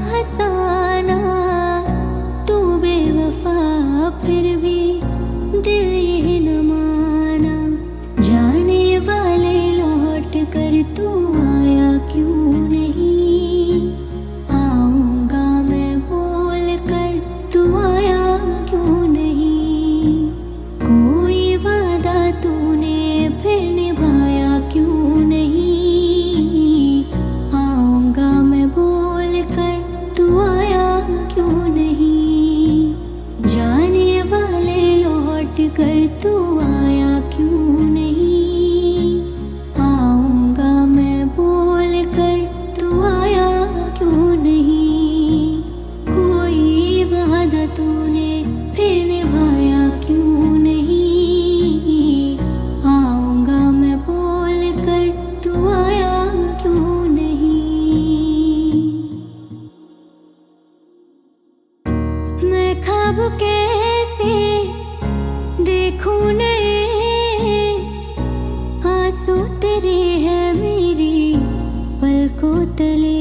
हंसाना, तू बेवफा फिर भी दिल ये न माना। जाने वाले लौट कर तू आया क्यों नहीं, आऊंगा मैं बोल कर तू आया क्यों नहीं। कोई वादा तूने फिर निभाया क्यों नहीं, आऊंगा मैं बोल कर तू आया क्यों नहीं। जाने वाले लौट कर तू आया क्यों नहीं, आऊंगा मैं बोल कर तू आया क्यों नहीं। कोई वादा तूने फिर निभाया क्यों नहीं, आऊंगा मैं बोल कर तू आया क्यों नहीं। मैं ख्वाब कैसे देखूं नए, आंसू तेरे है मेरी पलकों तले।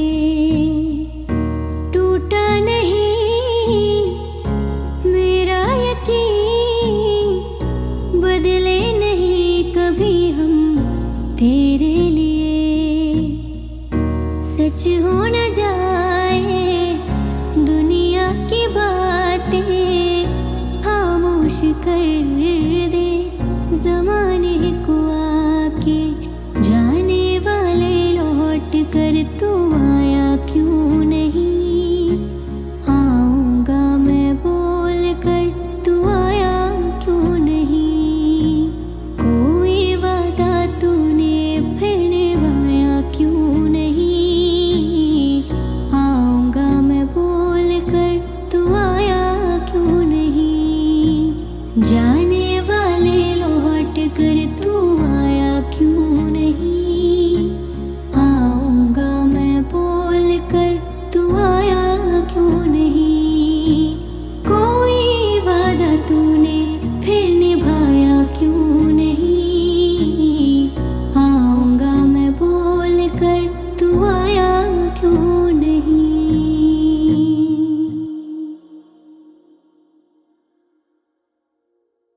टूटा नहीं मेरा यकीन, बदले नहीं कभी हम तेरे लिए। सच हो न जाए दुनिया की बातें, खामोश कर दे ज़माने को आके। जाने वाले लौट कर तू आया क्यों नहीं, आऊंगा मैं बोल कर तू आया क्यों नहीं। कोई वादा तूने फिर निभाया क्यों नहीं, आऊंगा मैं बोल कर तू आया क्यों नहीं। जाने